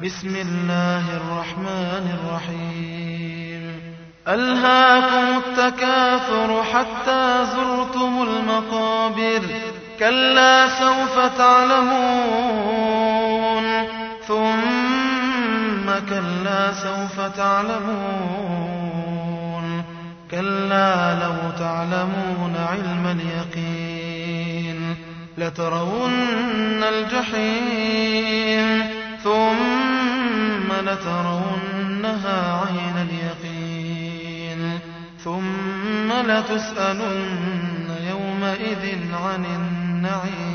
بسم الله الرحمن الرحيم ألهاكم التكاثر حتى زرتم المقابر كلا سوف تعلمون ثم كلا سوف تعلمون كلا لو تعلمون علم اليقين لترون الجحيم ثم لترونها عين اليقين ثم لتسألن يومئذ عن النعيم